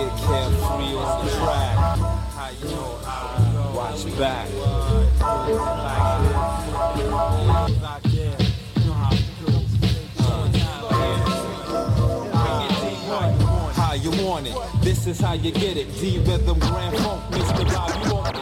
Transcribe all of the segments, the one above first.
get carefree on the track. How you know? Watch back. How you want it? This is how you get it. D-Rhythm, Grand Funk, Mr. Rob, you want the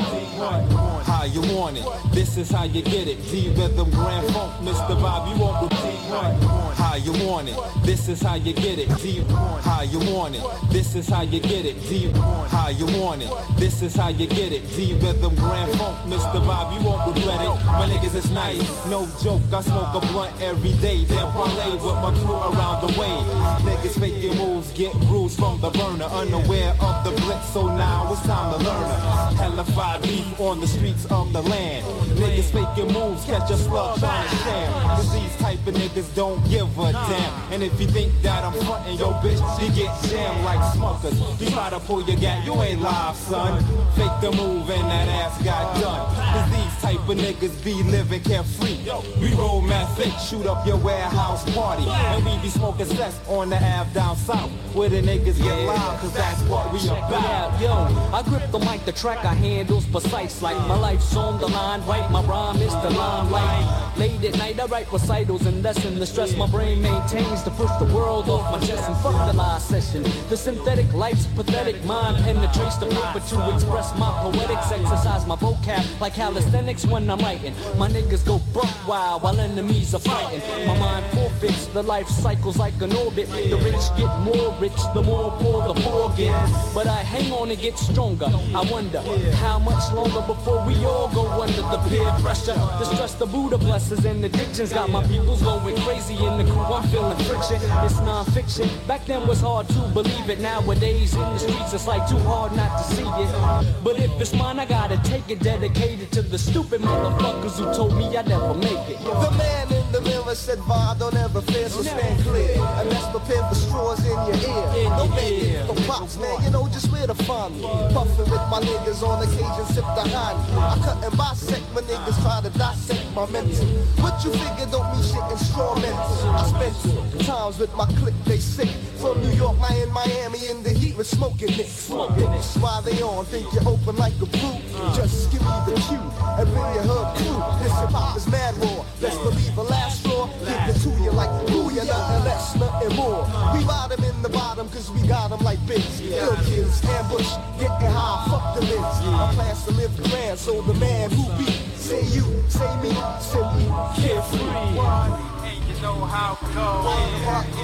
D1. How you want it? This is how you get it. D-Rhythm, Grand Funk, Mr. Rob, you want the D1. How you want it? This is how you get it. D1. How you want it? This is how you get it. D1. How you want it? This is how you get it. D-Rhythm, Grand Funk, Mr. Rob, you won't regret it. My niggas is nice, no joke. I smoke a blunt every day. Then parlay with my crew around the way. Niggas faking moves, get bruised from the burner. Unaware of the blitz, so now it's time to learn her. Hellified beef on the streets of the land. Niggas faking moves, catch a slug trying to scam. Cause these type of niggas don't give a damn. And if you think that I'm frontin' your bitch, you get jammed like Smuckers. You try to pull your gat, you ain't live, son. Fake the move and that ass got done. Cause these type of niggas be living carefree. We roll mad fake, shoot up your warehouse party. And we be smoking cess on the Ave down south. Where the niggas get loud, cause that's what we about. Yo, I grip the mic, the track I handle's precise. Like my life's on the line, right? My rhyme is the limelight. Late at night I write recitals and lessen the stress my brain maintains to push the world off my chest and fuck the last session. The synthetic life's pathetic mind penetrates the paper to express my poetics. Exercise my vocab like calisthenics when I'm writing. My niggas go buck wild while enemies are fighting. My mind forfeits the life cycles like an orbit. The rich get more rich, the more poor the poor get. But I hang on and get stronger. I wonder how much longer before we all go under the peer pressure. The stress, the Buddha blessings and addictions got my peoples going crazy in the crew. I'm feeling friction. It's non-fiction. Back then was hard to believe it. Nowadays in the streets it's like too hard not to see it. But if it's mine, I gotta take it. Dedicated to the stupid motherfuckers who told me I'd never make it. The man in the mirror said, "Va, don't ever fear, so stand clear. And let's prepare for straws in your ear. Don't make it for pops, man. You know just where to find me. Puffin' with my niggas on occasion, sip the honey. I cut and bisect my niggas, try to dissect my mental. What you figure don't mean shit instrumental. I spent times with my clique, they sick. From New York, Miami, in the heat with smoking nicks. Why they on? Think you're open like a brew? Just give me the cue and bring your hood crew. This hip hop is mad raw. Best believe the last straw. Give it to you like ooh, you're nothing less, nothing more. We ride them in the bottom cause we got them like bits. Ill kids, ambush, getting high, fuck the lids. I plan to live grand, so the man who be, say you, say me, simply carefree. And you know how it goes.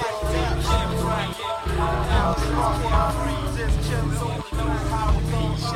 Just chillin', so you know how it goes.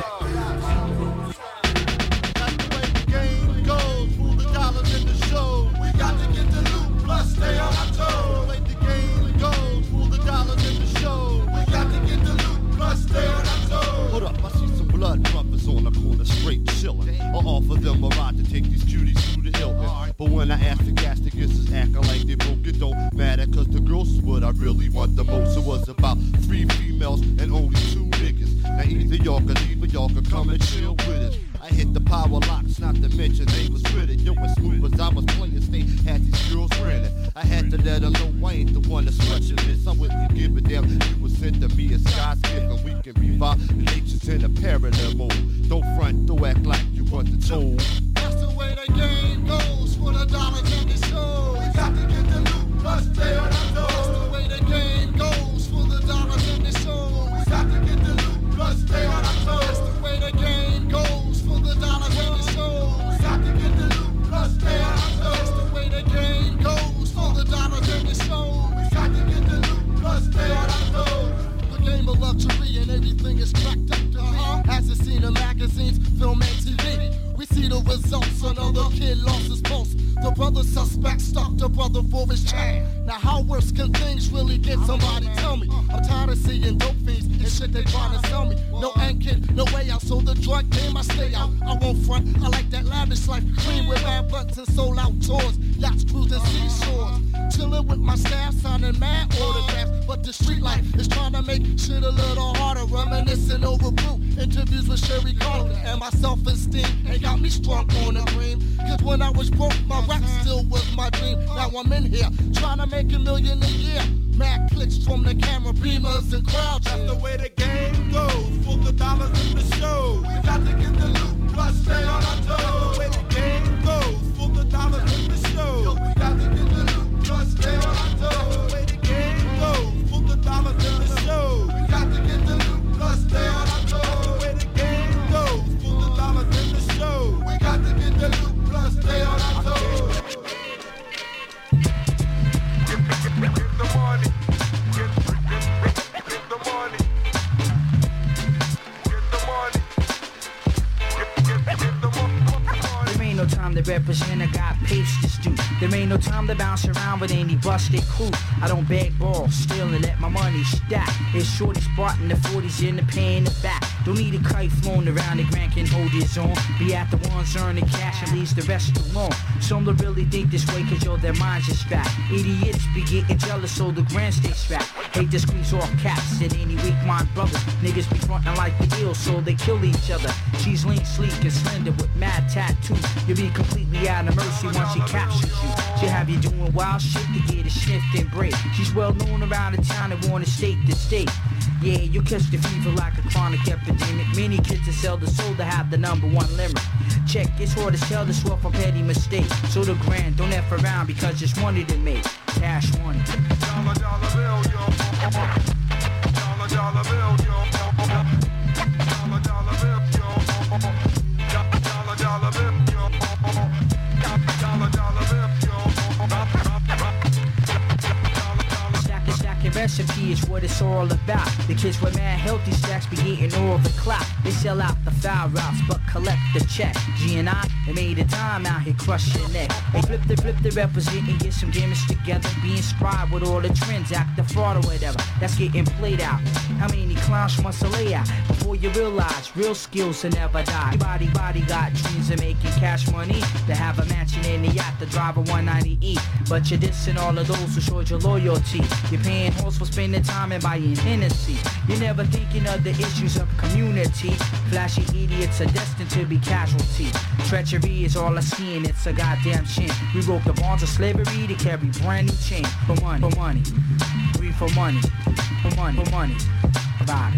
That's the way the game goes. Fool the dollars in the show. We got to get the loot, plus stay on our toes. The way the game goes. Fool the dollars in the show. We got to get the loot, plus stay on our toes. Hold up, I see some blood trumpets on the corner, straight chillin'. I'll offer them a ride to take these cuties through the Hilton. But when I ask the gas, the gets is acting like they broke. It don't matter, cause the girls is what I really want the most. It was about 3 females and only 2 niggas. Now either y'all can leave or y'all can come and chill with us. I hit the power locks, not to mention they was with it. Yo, as smooth as I was playing, they had these girls renting. I had to let them know I ain't the one that's stretching this. I wouldn't give a damn. You was sent to me a sky skip and we can revive nature's in a parallel mode. Don't front, don't act like you want the toll. That's the way the game goes for the dollars in the show. We got to get the loot, plus stay on our toes. That's the way the game goes for the dollars in the show. We got to get the loot, plus stay on our toes. That's the way the game goes for the dollars in the show. We got to get the loot, plus stay on our toes. That's the way the game goes for the dollars in the show. We got to get the loot, plus stay on our toes. The game of luxury and everything is cracked up to me. As it's seen in magazines, film and TV. We see the results, another kid lost his pulse. The brother suspect stopped the brother for his chain. Now how worse can things really get? Somebody tell me. I'm tired of seeing dope fiends and shit they trying to sell me. No ain't kid, no way out, so the drug game I stay out. I won't front, I like that lavish life. Clean with bad blunts and sold out tours. Yachts cruising seashores. Chilling with my staff, signing mad autographs. But the street life is trying to make shit a little harder. Reminiscing over brew, interviews with Sherry Carter. And my self-esteem ain't got me strong on a dream. Cause when I was broke, my rap still was my dream. Now I'm in here, trying to make $1 million a year. Mad clicks from the camera, beamers and crowds. That's the way the game goes for the dollars in the show. We got to get the loot, plus stay on our toes. Where the game goes for the dollars in the show. We got to get the loot, plus stay on our toes. Where the game goes for the dollars in the show. We got to get the loot, plus stay on our toes. Where the game goes for the dollars in the show. We got to get the loot, plus stay on our toes. Get the money. Get the money. Get the money. Get the money. There ain't no time to represent, I got papes to do. There ain't no time to bounce around with any busted crew. I don't beg balls, steal and let my money stack. It's shorty spot in the 40s in the pay in the back. Don't need a kite flown around, the grand can hold his own. Be at the ones earning cash and leaves the rest alone. Some don't really think this way cause yo, their minds are strapped. Idiots be getting jealous so the grand stay strapped. Hate to squeeze off caps at any weak mind brothers. Niggas be frontin' like the ill so they kill each other. She's lean, sleek and slender with mad tattoos. You'll be completely out of mercy once she captures you. She'll have you doing wild shit to get it sniffed and break. She's well known around the town and wanna state to state. Yeah, you catch the fever like a chronic epidemic. Many kids that sell the soul to have the #1 limerick. Check, it's hard as hell to swear from petty mistakes. So the grand, don't F around because it's money to make. Cash money. Dollar, dollar bill, yo. Dollar, dollar bill, yo. Dollar, dollar bill, yo. Dollar, dollar bill, yo. Dollar, dollar bill, yo. Stacking recipe is what it's all about. The kids with mad healthy stacks be eating all the clout. They sell out the foul routes but collect the check. G&I, they made a time out here crushing neck. They flip the represent and get some gimmicks together. Be inscribed with all the trends, act the fraud or whatever. That's getting played out. How many clowns must I lay out before you realize real skills will never die? Body got dreams of making cash money. To have a mansion in the yacht, to drive a 190E. But you're dissing all of those who showed your loyalty. You're paying hoes for spending time and buying Hennessy. You're never thinking of the issues of community. Flashy idiots are destined to be casualties. Treachery is all I see and it's a goddamn shame. We broke the bonds of slavery to carry brand new chains. For money, for money. Breathe for money, for money, for money. About it.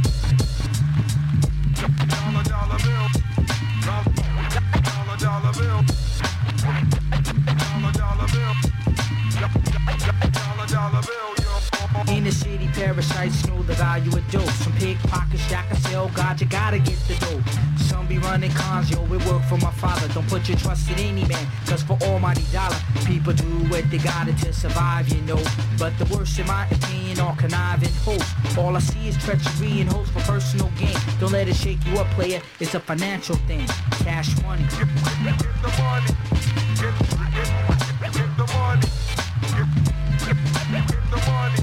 Dollar, dollar bill. Dollar, dollar bill. Dollar, dollar bill. Dollar, dollar bill, yo. In the city, parasites know the value of dope. Some pickpockets that can sell, God, you gotta get the dope. Some be running cons, yo, it work for my father. Don't put your trust in any man, cause for almighty dollar, people do what they gotta to survive, you know. But the worst in my opinion are conniving hoes. All I see is treachery and hopes for personal gain. Don't let it shake you up, player, it's a financial thing. Cash money. Get the money. Get the money. Get the money. Get the money.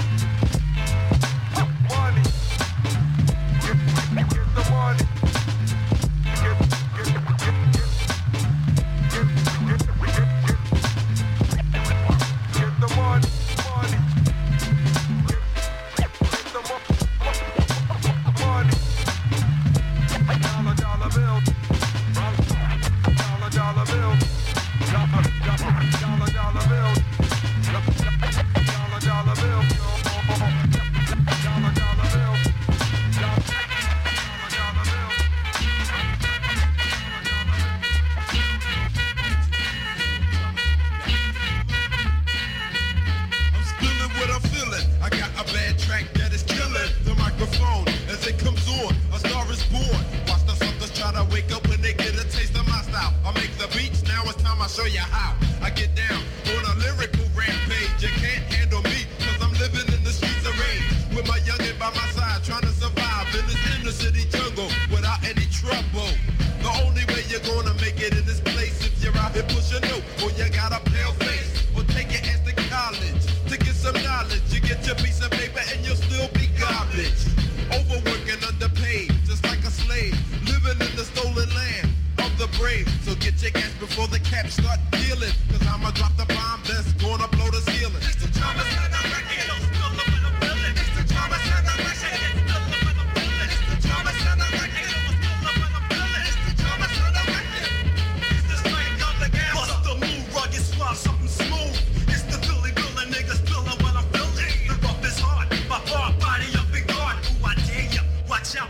Money. Get the money. Get the money. Money. Get the money. Dollar, dollar bill. Dollar, dollar bill. Dollar, dollar bill. Dollar, dollar bill. Dollar, dollar bill. I'm spilling what I'm feeling. I got a bad track that is killing the microphone as it comes on. A star is born. Watch the suckers try to wake up when they get a taste of my style. I make the beats, now it's time I show you how. I get down on a lyrical rampage. You can't handle me, cause I'm living in the streets of rage. With my youngin' by my side, trying to survive in this inner city jungle without any trouble. The only way you're gonna make it in this place if you're out here pushing note, or you got a pale face, or take your ass to college to get some knowledge. You get your piece of paper and you'll still be garbage. Overworking, underpaid, just like a slave, living in the stolen land of the brave. So get your gas before the caps start dealing, cause I'ma drop the bomb that's gonna blow the ceiling. It's the Thomas and the record, don't spill them in the building. It's the Thomas and the record, don't spill them in the building. It's the Thomas and the record, don't spill them in the building. It's the Thomas and the record. It's the slang of the gas. Bust the move, rugged, suave, something smooth. It's the Philly building, niggas spilling when I'm building. The rough is hard, my bar body up in guard. Ooh, I dare ya, watch out.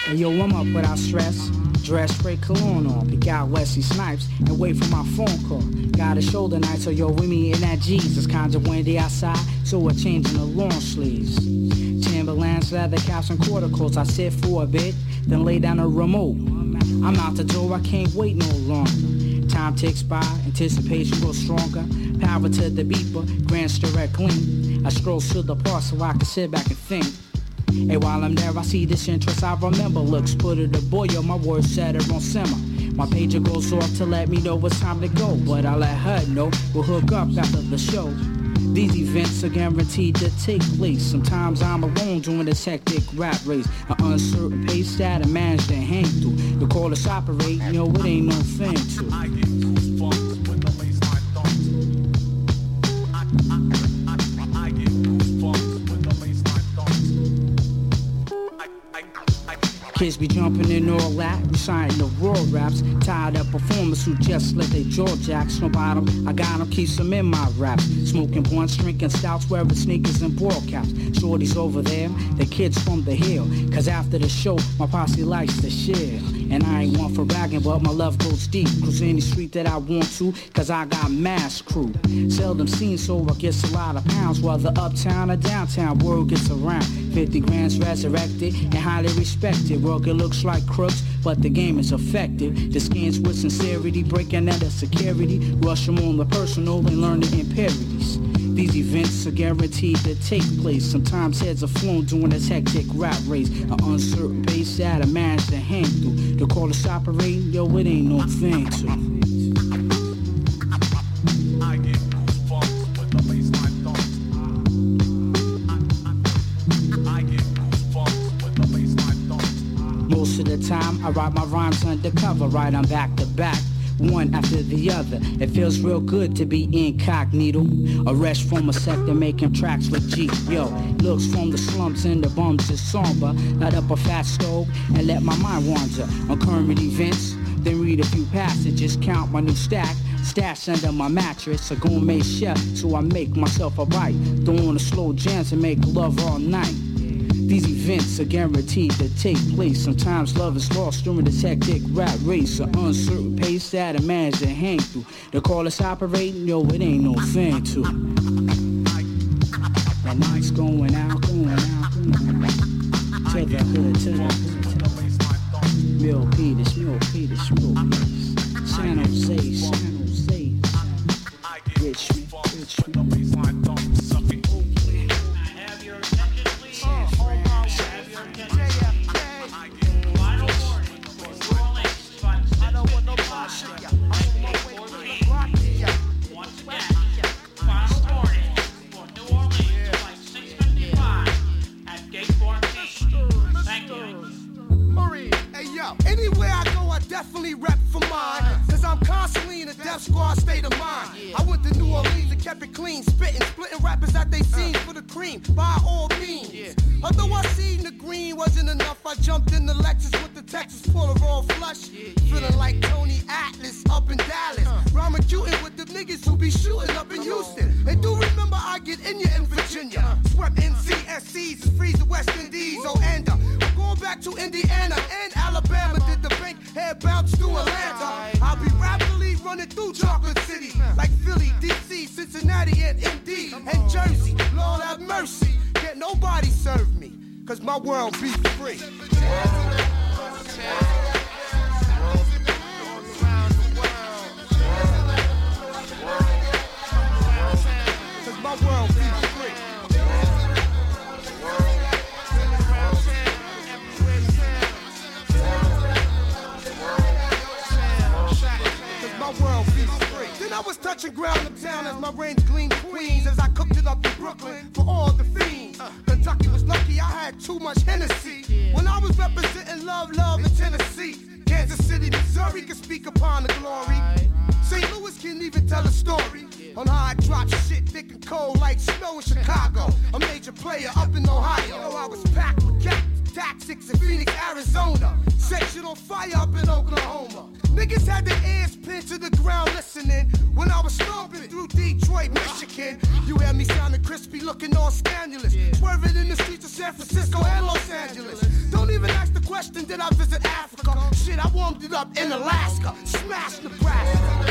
Hey yo, I'm up without stress. Dress, spray cologne on, pick out Wesley Snipes, and wait for my phone call. Got a shoulder night, so yo, we meet in that G's. It's kinda windy outside, so we're changing the long sleeves. Timberlands, leather caps, and quarter coats. I sit for a bit, then lay down a remote. I'm out the door, I can't wait no longer. Time ticks by, anticipation grows stronger. Power to the beeper, grants direct gleam. I stroll to the park so I can sit back and think. And while I'm there, I see this interest I remember. Looks put it a boil, my words set her on simmer. My pager goes off to let me know it's time to go, but I let her know we'll hook up after the show. These events are guaranteed to take place. Sometimes I'm alone doing this hectic rap race. An uncertain pace that I manage to hang through. The call us operate, yo, it ain't no thing to. I get goosebumps when the baseline thumps. I get goosebumps when the baseline thumps. Kids be jumping in all that, reciting the raw raps. Tired of performers who just let their jaw jacks. No bottom, I got them, keep some in my raps. Smoking blunts, drinking stouts, wearing sneakers and ball caps. Shorties over there, the kids from the hill. Cause after the show, my posse likes to share. And I ain't one for bragging, but my love goes deep. Cruise any street that I want to, cause I got mass crew. Seldom seen, so I guess a lot of pounds. Whether uptown or downtown, word gets around. 50 grand's resurrected and highly respected. Work it looks like crooks, but the game is effective. The skins with sincerity, breaking out of security. Rush them on the personal and learn the impurities. These events are guaranteed to take place. Sometimes heads are flown during this hectic rap race. An uncertain pace that I manage to hang through. The call us operate, yo, it ain't no thing to. I get goosebumps when the baseline thumps. I get goosebumps when the baseline thumps. Most of the time, I write my rhymes undercover, right on back to back. One after the other. It feels real good to be incognito. A rush from a sector making tracks with G. Yo, looks from the slumps and the bums is somber. Light up a fat stove and let my mind wander on current events. Then read a few passages, count my new stack. Stash under my mattress, a gourmet chef, so I make myself a bite. Don't wanna slow jams and make love all night. These events are guaranteed to take place. Sometimes love is lost during this hectic rap race. An uncertain pace that I manage to hang through. The call us operating, yo, it ain't no thing to. The night's going out, going out, going out. To the hood, to the hood. Mill Peters, Mill Peters, Mill Peters. San Jose, San Jose. Richmond, Richmond. Anywhere I go, I definitely rep for mine. Cause I'm constantly in a death squad state of mind. I went to New Orleans and kept it clean. Splitting rappers at they scenes for the cream. By all means. Although I seen the green wasn't enough, I jumped in the Lexus with the Texas full of raw flush. Feeling like Tony Atlas up in Dallas. Rhyming cutin' with the niggas who be shooting up in Houston. They do remember I get in you in Virginia. Swept NCSCs and freeze the West Indies. Oh, and going back to Indiana and Alabama. Did the bank head bounce to Atlanta? I'll be rapidly running through Chocolate City. Like Philly, DC, Cincinnati, and Indy, and Jersey. Lord have mercy. Can't nobody serve me. Cause my world be free. Cause my world be free. My world be free. Then I was touching ground uptown as my range gleamed Queens as I cooked it up in Brooklyn for all the fiends. Kentucky was lucky I had too much Hennessy. When I was representing love in Tennessee. Kansas City, Missouri can speak upon the glory. St. Louis can even tell a story on how I dropped shit thick and cold like snow in Chicago. A major player up in Ohio. I was packed with cats. tactics in Phoenix, Arizona. Set shit on fire up in Oklahoma. Niggas had their ears pinned to the ground listening when I was stomping through Detroit, Michigan. You had me sounding crispy, looking all scandalous. Swerving in the streets of San Francisco and Los Angeles. Don't even ask the question, did I visit Africa? Shit, I warmed it up in Alaska. Smash Nebraska.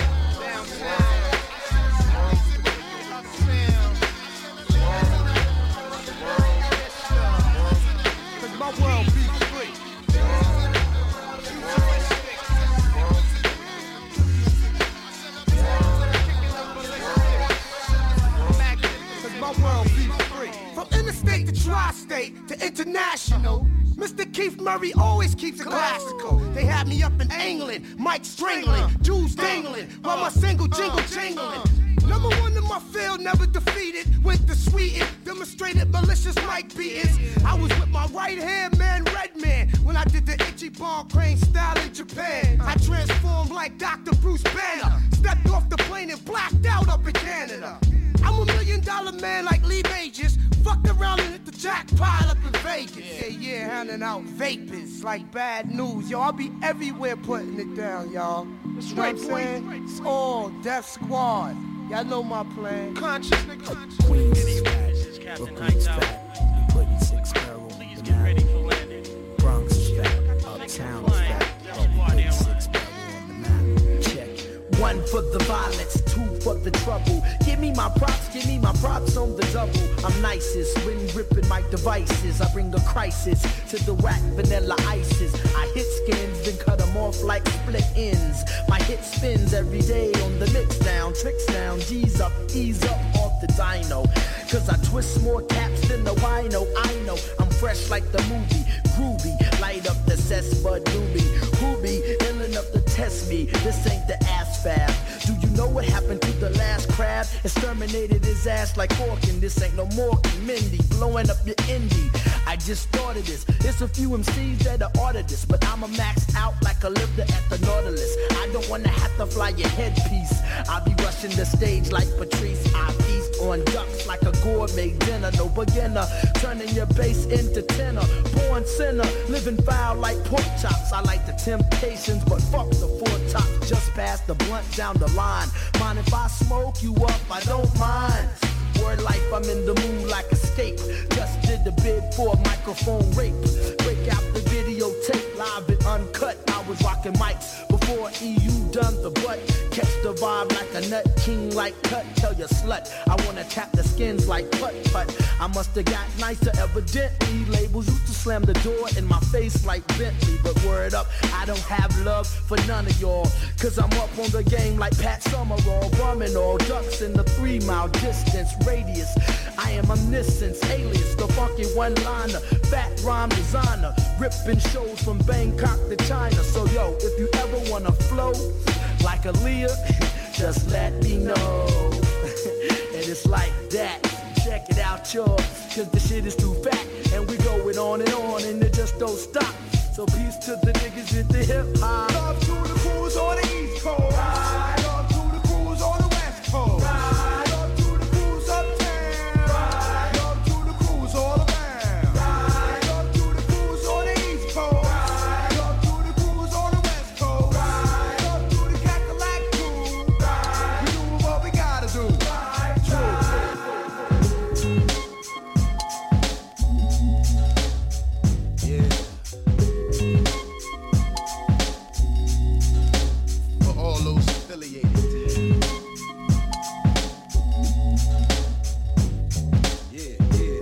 Cause my world be free. Cause my world be free. From interstate to tri-state to international, Mr. Keith Murray always keeps it classical. They had me up in England, Mike strangling, Jews dangling, while my single jingle jangling. Number one in my field, never defeated. Went to Sweden, demonstrated malicious mic beatings. I was with my right hand man, Redman, when I did the itchy ball crane style in Japan. I transformed like Dr. Bruce Banner, stepped off the plane and blacked out up in Canada. I'm $1 million man like Lee Majors. Fucked around and hit the jackpot up in Vegas. Yeah, handing out vapors like bad news. Yo, I'll be everywhere putting it down, y'all. That's right, boy. It's all Death Squad. Y'all know my plan. Conscious, nigga. Queens is fat, Brooklyn's fat, putting 6 barrel. Please get ready for landing. Bronx is fat, Uptown is fat, putting 6 barrel on the map. Check. 1 for the violence, 2 for the trouble. Give me my props on the double. I'm nicest when ripping my devices. I bring a crisis to the whack vanilla ices. I hit skins, then cut them off like split ends. My hit spins every day on the mix down, tricks down, G's up, ease up off the dyno. Cause I twist more caps than the wino. I know I'm fresh like the movie, groovy. Light up the cess bud doobie. Who be ill enough to test me? This ain't the ass fab. Do you know what happened to the last crab? Exterminated his ass like Orkin. This ain't no more than Mindy, blowing up your indie. I just thought of this. There's a few MCs that are order this, but I'ma max out like a lifter at the Nautilus. I don't wanna have to fly your headpiece. I'll be rushing the stage like Patrice. I feast on ducks like a gourmet dinner. No beginner, turning your bass into tenor. Born sinner, living foul like pork chops. I like the Temptations, but fuck the 4 tops. Just pass the blunt down the line. Mind if I smoke you up? I don't mind. Word life, I'm in the mood like escape. Just did the bid for a microphone rape. Break out the videotape, live and uncut. I was rocking mics before EU done the butt. Catch the vibe like a nut, king like cut. Tell your slut, I wanna tap the skins like putt-putt. I musta got nicer evidently. Labels used to slam the door in my face like Bentley. But word up, I don't have love for none of y'all. Cause I'm up on the game like Pat Summerall. Bumming all ducks in the 3-mile distance radius. I am omniscience, alias, the funky one-liner, fat rhyme designer, ripping shows from Bangkok to China. So yo, if you ever wanna flow like Aaliyah, just let me know. And it's like that. Check it out, y'all, cause the shit is too fat, and we going on and it just don't stop. So peace to the niggas in the hip hop. Love to the crews on the East Coast. Ride. Love to the crews on the West Coast. Ride. Love to the crews uptown. Ride. Love to the crews all around. Ride. Love to the crews on the East Coast. Ride. Love to the crews on the West Coast. Ride. Love to the Cadillac crew. Ride. We do what we gotta do. Ride. True. Yeah. For all those affiliated. Yeah, yeah.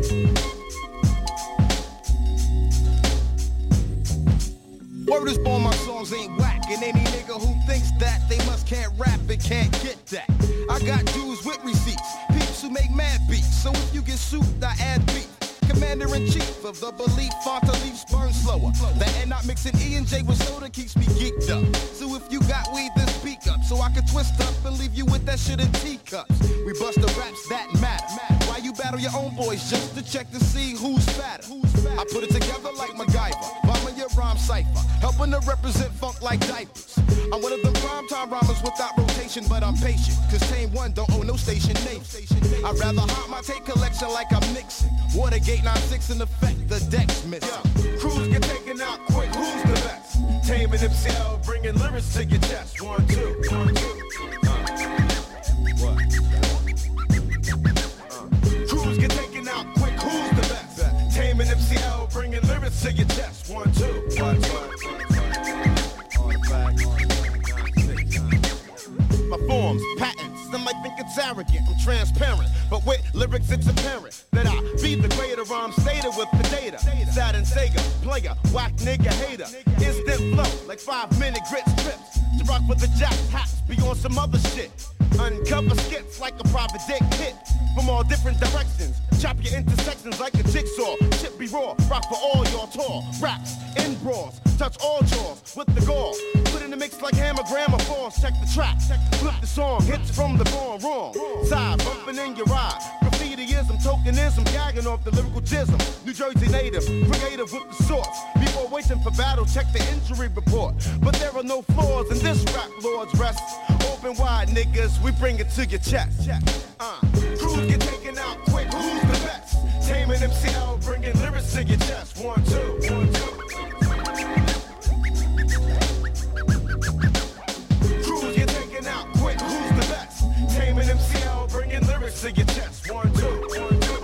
Word is born, my songs ain't whack. And any nigga who thinks that they must can't rap and can't get that. I got dudes with receipts, peeps who make mad beats. So if you get souped, I add beat. Commander-in-chief of the belief, Fonta leaves burn slower. The end not mixing E and J with soda keeps me geeked up. So if you got weed, then speak up. So I can twist up and leave you with that shit in teacups. We bust the raps that matter. Why you battle your own boys just to check to see who's fatter? I put it together like MacGyver, bombing your rhyme cipher, helping to represent funk like diapers. I'm one of the prime time rhymers without rotation, but I'm patient. Cause Tame One don't own no station name. I'd rather hop my tape collection like I'm Nixon. Watergate 9-6 in effect, the deck's missing. Cruise taking out quick, who's the best? Taming MCL, bringing lyrics to your chest. 1, 2, 1, 2. What? Crews get taken out quick, who's the best? Taming MCL, bringing lyrics to your chest. 1, 2, 1, 2. My forms, patents, some might think it's arrogant. I'm transparent, but with lyrics it's apparent that I be the greater rhyme stater with the data. Sad and Sega, player, whack nigga hater. Instant flow, like 5-minute grit strips. To rock with the jack hats, be on some other shit. Uncover skits like a private dick hit. From all different directions, chop your intersections like a jigsaw. Shit be raw, rock for all your tall raps in brawls. Touch all jaws with the gall. Put in the mix like hammer, grammar, falls. Check the track, flip the song, hits from the born wrong. Side, bumping in your ride. Graffitiism, tokenism, gagging off the lyrical jism. New Jersey native, creative with the source. Before waiting for battle, check the injury report. But there are no flaws in this rap, Lord's rest. Open wide, niggas, we bring it to your chest. Crews get taken out quick, who's the best? Taming MCL, bringing lyrics to your chest. 1, 2, 1, 2. Crews get taken out quick, who's the best? Taming MCL, bringing lyrics to your chest. 1, 2, 1, 2.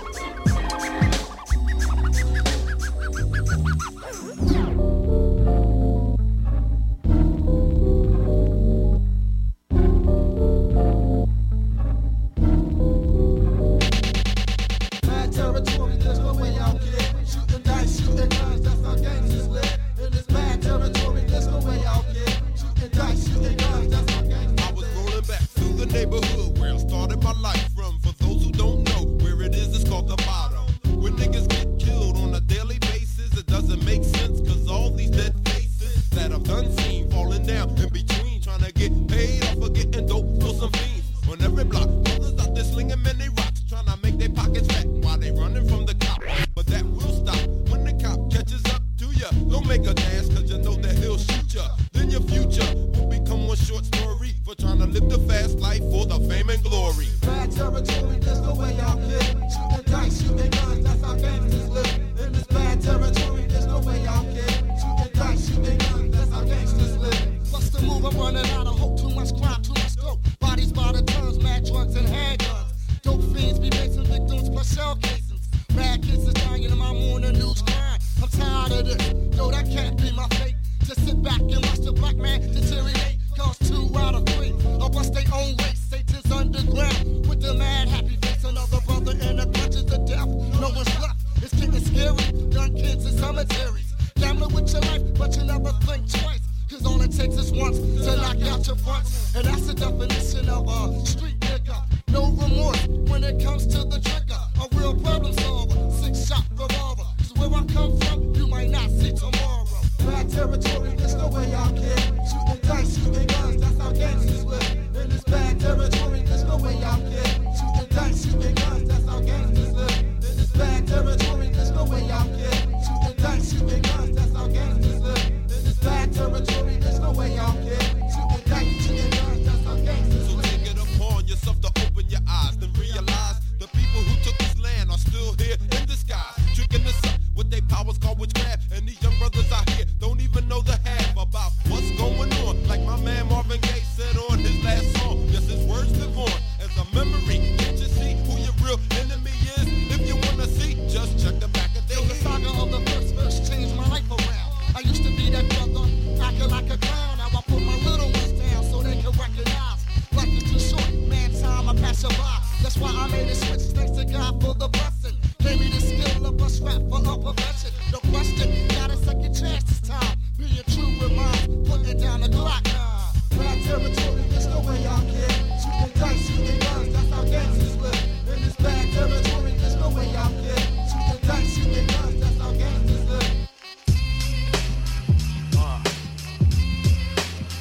Neighborhood where I started my life from. For those who don't know where it is, it's called the bottom. When niggas get killed on a daily basis, it doesn't make sense, cause all these dead faces that I've done seen falling down in between, trying to get paid off of getting dope for some fiends. On every block, brothers out there slinging many rocks, trying to make their pockets fat while they running from the cop. But that will stop when the cop catches up to ya. Don't make a dance, cause you know that he'll shoot ya. Then your future will become one short story for trying to live the fast life for the fame and glory. Bad territory, that's the way y'all kid. Shooting dice, shooting guns, that's how gangsters live. In this bad territory, there's no way y'all kid. Shooting dice, shooting guns, that's how gangsters live. What's the move? I'm running out of hope. Too much crime, too much dope. Bodies by the tons, mad drugs and handguns. Dope fiends be making victims plus shell casings. Bad kids is dying in my morning news crying. I'm tired of this. Yo, that can't be my fate. Just sit back and watch the black man deteriorate. Cause 2 out of 3 are bust their own race. Satan's underground with the mad happy face. Another brother in the clutches of death. No one's left. It's getting scary. Young kids in cemeteries. Gambling with your life, but you never think twice. Cause all it takes is once to knock out your fronts. And that's the definition of a street nigga. No remorse when it comes to the trigger. A real problem solver. 6-shot revolver. Cause where I come from, you might not see tomorrow. Bad territory, there's no way y'all kid. Shooting dice, shooting guns, that's how gangsters live. In this bad territory, there's no way y'all kid. Shooting dice, shooting guns, that's how gangsters live. In this bad territory, there's no way y'all kid. Shooting dice, shooting guns, that's how gangsters live. In this bad territory, there's no way y'all kid. Shooting dice, shooting guns, that's how gangsters live. So take it upon yourself to open your eyes, then realize the people who took this land are still here in disguise, tricking us up with their powers called witchcraft. And these young brothers out here don't even know the half about what's going on. Like my man Marvin Gaye said on his last song, yes, his words live on as a memory. Can't you see who your real enemy is? If you wanna see, just check the back of their head. The saga of the first verse changed my life around. I used to be that brother, acting like a clown. Now I put my little ones down so they can recognize. Life is too short, man, time I pass you by. That's why I made a switch, thanks to God for the blessing. Gave me the skill of bust rap for a profession. No question, got a second chance this time. Being true with mine, putting down the Glock. Bad territory, there's no way y'all kid. Shooting dice, shooting guns, that's how gangsters live. In this bad territory, there's no way y'all kid. Shooting dice, shooting guns, that's how gangsters live.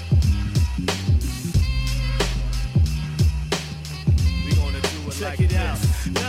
We gonna do it. Check like it out.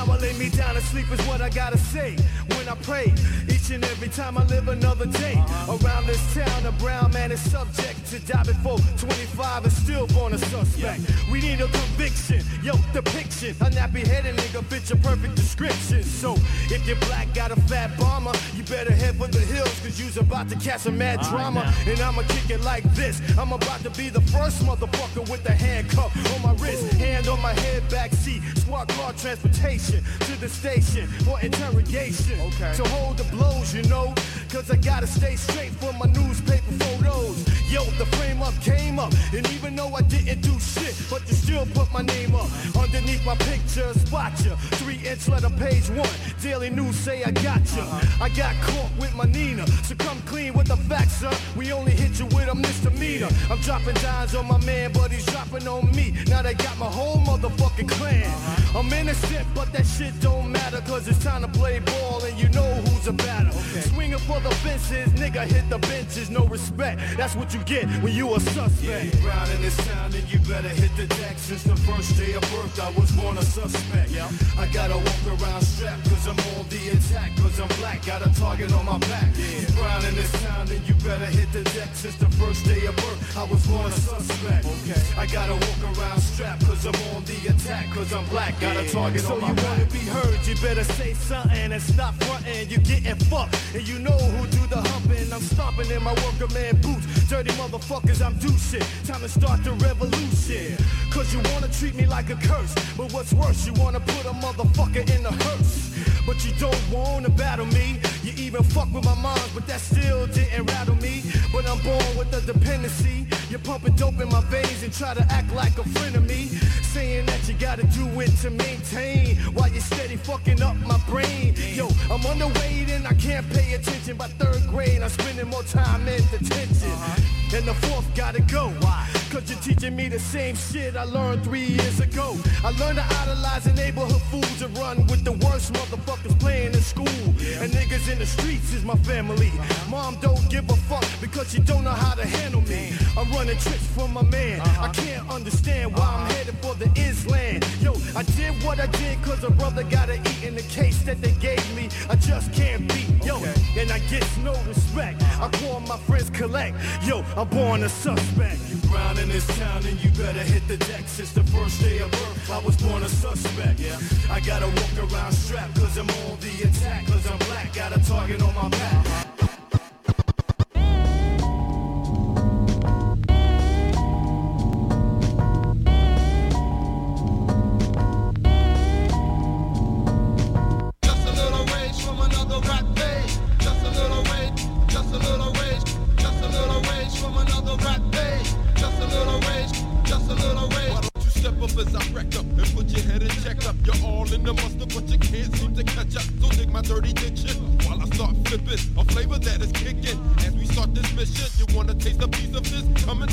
Now I lay me down to sleep is what I gotta say. When I pray, each and every time I live another day. Around this town, a brown man is subject to die before 25 and still born a suspect. We need a conviction, yo, depiction. A nappy-headed nigga fit your perfect description. So, if you're black, got a fat bomber, you better head for the hills, cause you's about to catch a mad drama. And I'ma kick it like this. I'm about to be the first motherfucker with the handcuff on my wrist, hand on my head, back seat, squad car transportation to the station for interrogation. So hold the blows, you know, cause I gotta stay straight for my newspaper photos. Yo, the frame up came up, and even though I didn't do shit, but you still put my name up underneath my picture, spot ya. 3-inch letter, page 1. Daily News say I got ya. I got caught with my Nina, so come clean with the facts, son. We only hit you with a misdemeanor. I'm dropping dimes on my man, but he's dropping on me. Now they got my whole motherfucking clan. I'm innocent, but that shit don't matter, cause it's time to play ball, and you know who's a batter. Swinging for the fences, nigga hit the benches, no respect. That's what you get when you a suspect. Yeah, you round in this town, and you better hit the deck. Since the first day of birth, I was born a suspect. I gotta walk around strapped, cause I'm on the attack, cause I'm black, got a target on my back. You round in this town, and you better hit the deck. Since the first day of birth, I was born a suspect. I gotta walk around strapped, cause I'm on the attack, cause I'm black, got a target on my back. So you wanna be heard, you better say something and stop frontin'. You getting fucked, and you know who do the humping. I'm stomping in my worker man boots. Dirty motherfuckers, I'm do shit. Time to start the revolution. Cause you wanna treat me like a curse, but what's worse, you wanna put a motherfucker in a hearse. But you don't wanna battle me. You even fuck with my mom, but that still didn't rattle me. But I'm born with a dependency. You're pumping dope in my veins and try to act like a friend of me. Saying that you gotta do it to maintain, while you're steady fucking up my brain. Yo, I'm underweight and I can't pay attention. By 3rd grade, I'm spending more time in detention. And the 4th gotta go. Why? Cause you're teaching me the same shit I learned 3 years ago. I learned to idolize the neighborhood fools and run with the worst motherfuckers playing in school. And niggas in the streets is my family. Mom don't give a fuck because she don't know how to handle me. I'm running tricks for my man. I can't understand why I'm headed for the Island. Yo, I did what I did cause a brother gotta eat in the case that they gave me. I just can't beat. Yo, and I get no respect. I call my friends collect. Yo, I'm born a suspect. You round in this town and you better hit the deck. Since the first day of birth, I was born a suspect. I gotta walk around strapped cause I'm on the attack. Cause I'm black, got a target on my back.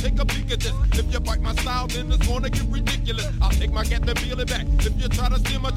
Then it's gonna get ridiculous. I'll take my cat and peel it back. If you try to steal my